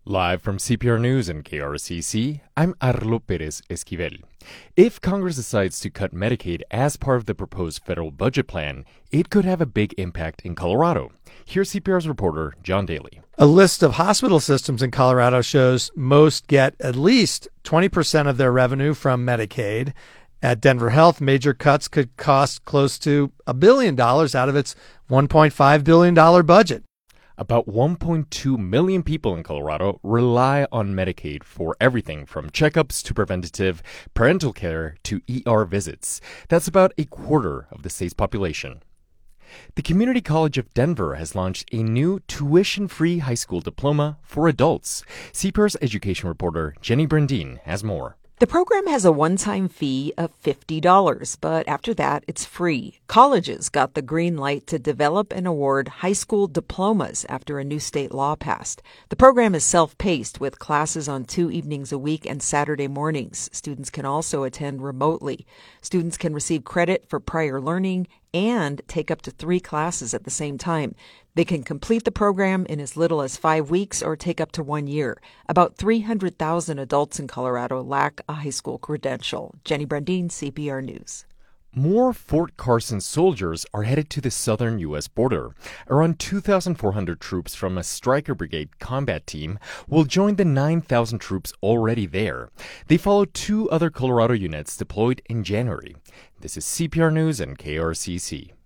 Live from CPR News and KRCC, I'm Arlo Perez Esquivel. If Congress decides to cut Medicaid as part of the proposed federal budget plan, it could have a big impact in Colorado. Here's CPR's reporter, John Daly. A list of hospital systems in Colorado shows most get at least 20% of their revenue from Medicaid. At Denver Health, major cuts could cost close to $1 billion out of its $1.5 billion budget. About 1.2 million people in Colorado rely on Medicaid for everything from checkups to preventative parental care to ER visits. That's about a quarter of the state's population. The Community College of Denver has launched a new tuition-free high school diploma for adults. CPR's education reporter Jenny Brandin has more. The program has a one-time fee of $50, but after that, it's free. Colleges got the green light to develop and award high school diplomas after a new state law passed. The program is self-paced with classes on 2 evenings a week and Saturday mornings. Students can also attend remotely. Students can receive credit for prior learning and take up to 3 classes at the same time. They can complete the program in as little as 5 weeks or take up to 1 year. About 300,000 adults in Colorado lack a high school credential. Jenny Brandin, CPR News. More Fort Carson soldiers are headed to the southern U.S. border. Around 2,400 troops from a Stryker Brigade combat team will join the 9,000 troops already there. They follow 2 other Colorado units deployed in January. This is CPR News and KRCC.